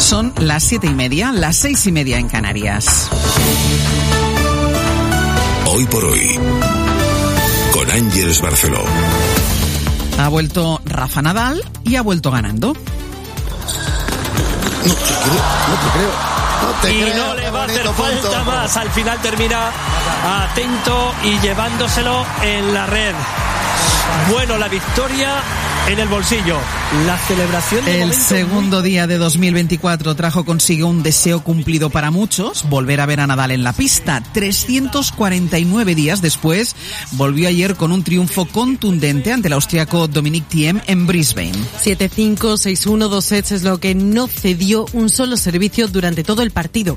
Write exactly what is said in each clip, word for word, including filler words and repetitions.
Son las siete y media, las seis y media en Canarias. Hoy por hoy, con Ángeles Barceló. Ha vuelto Rafa Nadal y ha vuelto ganando. No te creo, no te creo. No te y creo, no le va a hacer bonito falta punto. más. Al final termina atento y llevándoselo en la red. Bueno, la victoria en el bolsillo. La celebración de El segundo muy... día de dos mil veinticuatro trajo consigo un deseo cumplido para muchos, volver a ver a Nadal en la pista. trescientos cuarenta y nueve días después, volvió ayer con un triunfo contundente ante el austriaco Dominic Thiem en Brisbane. siete cinco, seis uno, dos sets es lo que no cedió un solo servicio durante todo el partido.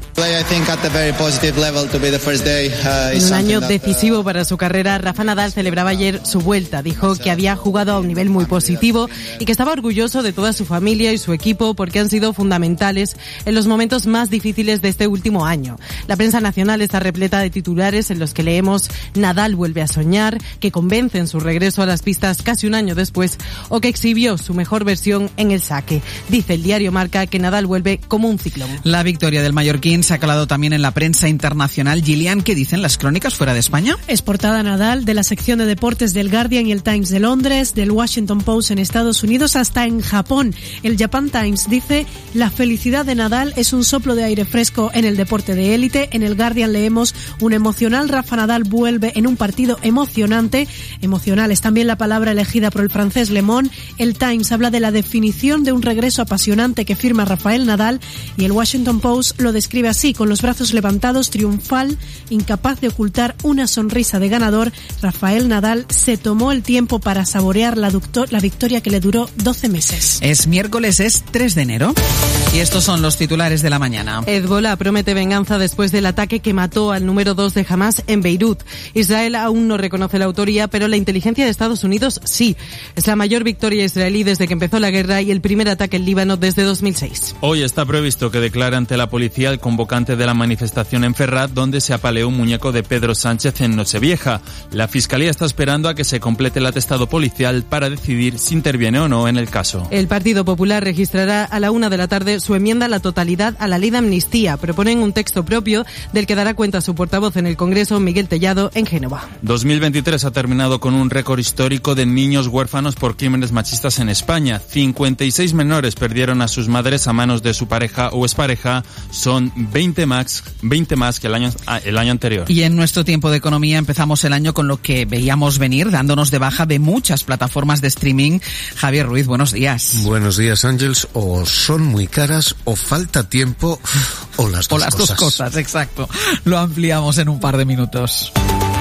En un año decisivo para su carrera, Rafa Nadal celebraba ayer su vuelta. Dijo que había jugado a un nivel muy positivo y que estaba orgulloso de toda su familia y su equipo porque han sido fundamentales en los momentos más difíciles de este último año. La prensa nacional está repleta de titulares en los que leemos Nadal vuelve a soñar, que convencen su regreso a las pistas casi un año después o que exhibió su mejor versión en el saque. Dice el diario Marca que Nadal vuelve como un ciclón. La victoria del mallorquín se ha calado también en la prensa internacional. Gillian, ¿qué dicen las crónicas fuera de España? Es portada Nadal de la sección de deportes del Guardian y el Times de Londres, del Washington Post en Estados Unidos hasta en Japón. El Japan Times dice: la felicidad de Nadal es un soplo de aire fresco en el deporte de élite. En el Guardian leemos: un emocional Rafa Nadal vuelve en un partido emocionante. Emocional es también la palabra elegida por el francés Le Monde. El Times habla de la definición de un regreso apasionante que firma Rafael Nadal y el Washington Post lo describe así: con los brazos levantados, triunfal, incapaz de ocultar una sonrisa de ganador, Rafael Nadal se tomó el tiempo para saborear la, ductor, la victoria que le duró doce meses. Es miércoles, es tres de enero. Y estos son los titulares de la mañana. Hezbolá promete venganza después del ataque que mató al número dos de Hamás en Beirut. Israel aún no reconoce la autoría, pero la inteligencia de Estados Unidos sí. Es la mayor victoria israelí desde que empezó la guerra y el primer ataque en Líbano desde dos mil seis. Hoy está previsto que declare ante la policía el convocante de la manifestación en Ferrat, donde se apaleó un muñeco de Pedro Sánchez en Nochevieja. La Fiscalía está esperando a que se complete el atestado policial para decidir si interviene o no en el caso. El Partido Popular registrará a la una de la tarde su enmienda a la totalidad a la ley de amnistía. Proponen un texto propio del que dará cuenta su portavoz en el Congreso, Miguel Tellado, en Génova. dos mil veintitrés ha terminado con un récord histórico de niños huérfanos por crímenes machistas en España. cincuenta y seis menores perdieron a sus madres a manos de su pareja o expareja. Son veinte más, veinte más que el año, el año anterior. Y en nuestro tiempo de economía empezamos el año con lo que veíamos venir, dándonos de baja de muchas plataformas de streaming. Javier Ruiz, buenos días. Buenos días, Ángels. O son muy caras, o falta tiempo, o las dos o las cosas. dos cosas, exacto. Lo ampliamos en un par de minutos.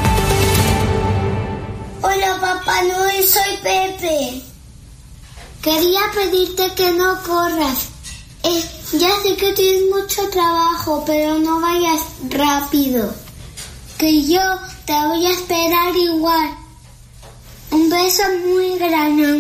Hola, Papá Noel, soy Pepe. Quería pedirte que no corras. Eh, ya sé que tienes mucho trabajo, pero no vayas rápido. Que yo te voy a esperar igual. Un beso muy grande.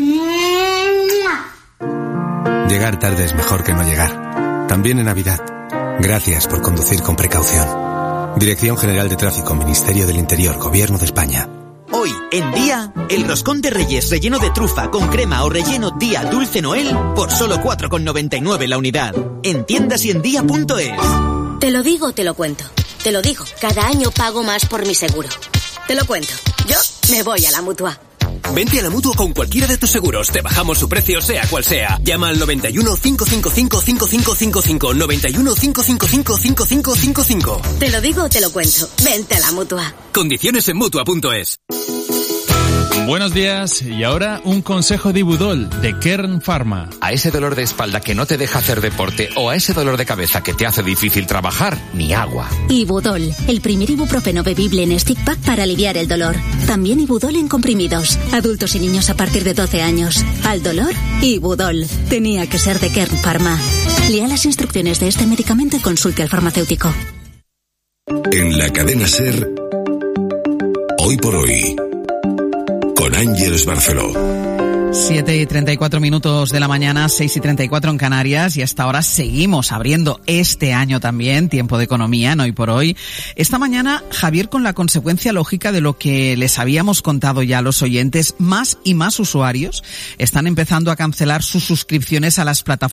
Llegar tarde es mejor que no llegar. También en Navidad. Gracias por conducir con precaución. Dirección General de Tráfico, Ministerio del Interior, Gobierno de España. Hoy, en Día, el roscón de Reyes relleno de trufa con crema o relleno Día Dulce Noel por solo cuatro con noventa y nueve la unidad. En tiendas y en día punto es. Te lo digo, te lo cuento. Te lo digo, cada año pago más por mi seguro. Te lo cuento. Yo me voy a la Mutua. Vente a la Mutua con cualquiera de tus seguros. Te bajamos su precio, sea cual sea. Llama al noventa y uno, cinco cinco cinco, cinco cinco cinco cinco. noventa y uno, cinco cinco cinco, cinco cinco cinco cinco. Te lo digo, te lo cuento. Vente a la Mutua. Condiciones en Mutua punto es. Buenos días, y ahora un consejo de Ibudol, de Kern Pharma. A ese dolor de espalda que no te deja hacer deporte o a ese dolor de cabeza que te hace difícil trabajar, ni agua. Ibudol, el primer ibuprofeno bebible en stick pack para aliviar el dolor. También Ibudol en comprimidos. Adultos y niños a partir de doce años. Al dolor, Ibudol. Tenía que ser de Kern Pharma. Lea las instrucciones de este medicamento y consulte al farmacéutico. En la cadena SER, Hoy por Hoy, con Ángeles Barceló. siete y treinta y cuatro minutos de la mañana, seis y treinta y cuatro en Canarias, y hasta ahora seguimos abriendo este año también, tiempo de economía en Hoy por Hoy. Esta mañana, Javier, con la consecuencia lógica de lo que les habíamos contado ya a los oyentes, más y más usuarios están empezando a cancelar sus suscripciones a las plataformas